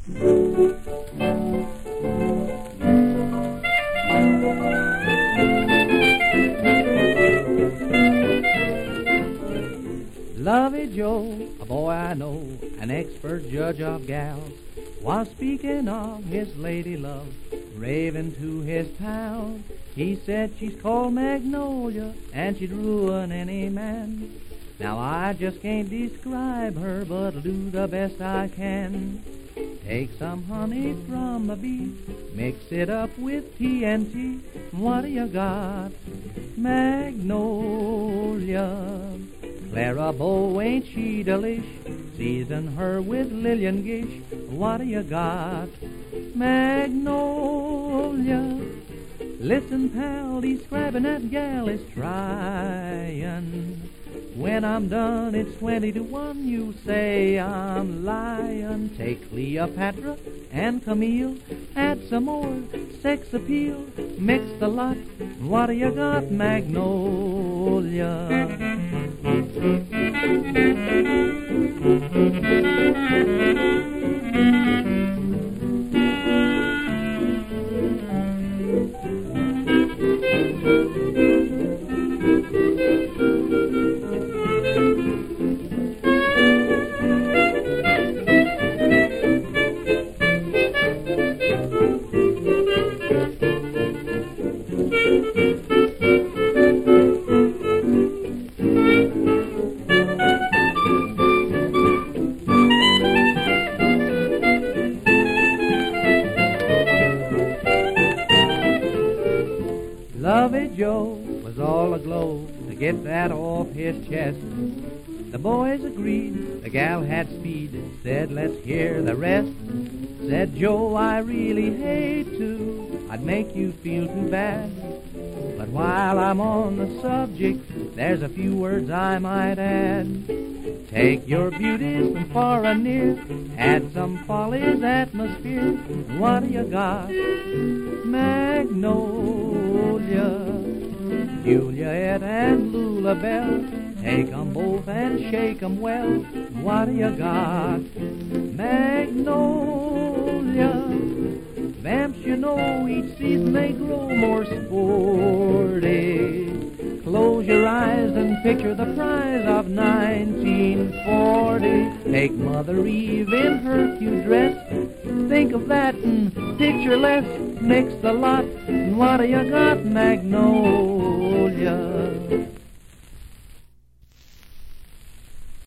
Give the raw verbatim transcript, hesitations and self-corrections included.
Lovey Joe, a boy I know, an expert judge of gals, was speaking of his lady love, raving to his pals. He said she's called Magnolia, and she'd ruin any man. Now I just can't describe her, but I'll do the best I can. Take some honey from a bee, mix it up with T N T. What do you got? Magnolia. Clara Bow, ain't she delish? Season her with Lillian Gish. What do you got? Magnolia. Listen, pal, describing that gal is trying. When I'm done, it's twenty to one. You say I'm lying. Take Cleopatra and Camille, add some more sex appeal, mix the lot. What do you got? Magnolia. Lovey Joe was all aglow to get that off his chest. The boys agreed, the gal had speed, said let's hear the rest. Said Joe, I really hate to, I'd make you feel too bad. But while I'm on the subject, there's a few words I might add. Take your beauties from far and near, add some folly's atmosphere. What do you got? Magnolia. Juliet and Lulabelle, take 'em both and shake 'em well. What do you got? Magnolia. Vamps, you know, each season they grow more sporty. Close your eyes and picture the prize of nineteen forty. Take Mother Eve in her cute dress, think of that and picture less. Mix the lot, and what do you got? Magnolia.